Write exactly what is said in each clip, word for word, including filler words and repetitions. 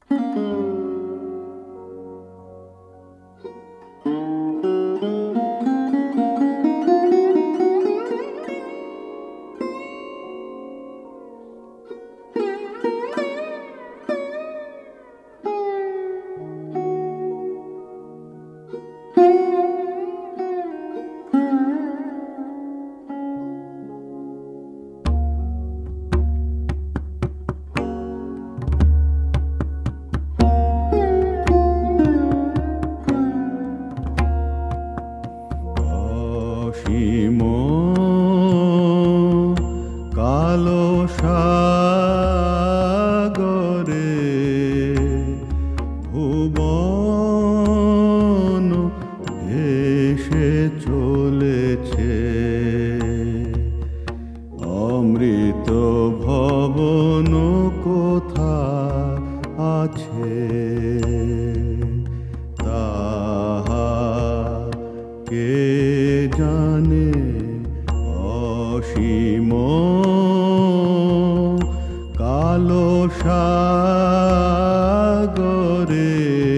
অসীম কালো সাগরে ভুবন ভেসে চলেছে, অমৃত ভবন কোথা আছে তাহা কে জানে। অসীম কালো সাগরে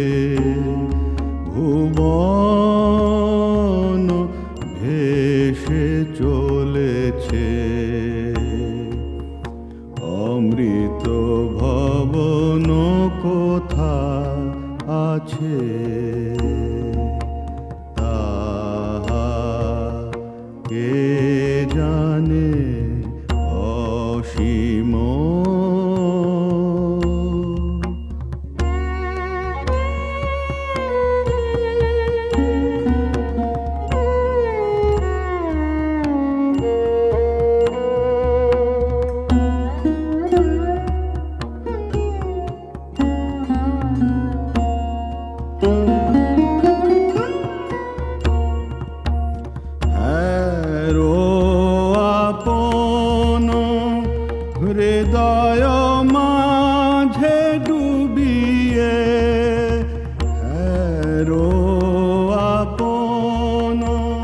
ভুবন ভেসে চলেছে, অমৃত ভবন কোথা আছে তাহা কে জানে। অসীম হৃদয় মাঝে ডুবিয়ে, হেরো আপন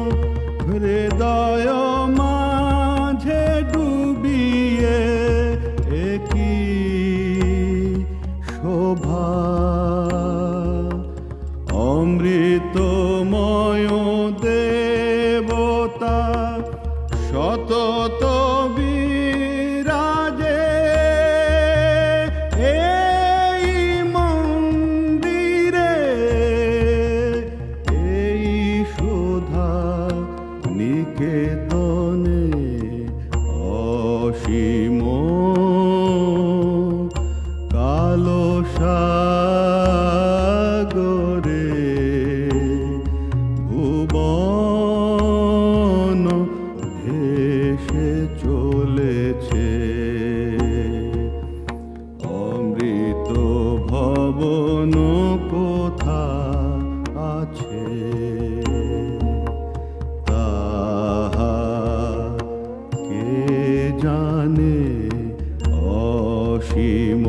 হৃদয় মাঝে ডুবিয়ে, একই শোভা অমৃতময় দেবতা সতত বিরাজে এই মন্দিরে, এই সুধা নিকেতনে। অসীম কালো সাগরে ভুবন ভেসে চলেছে, অমৃত ভবন কোথা আছে তাহা কে জানে। অসীম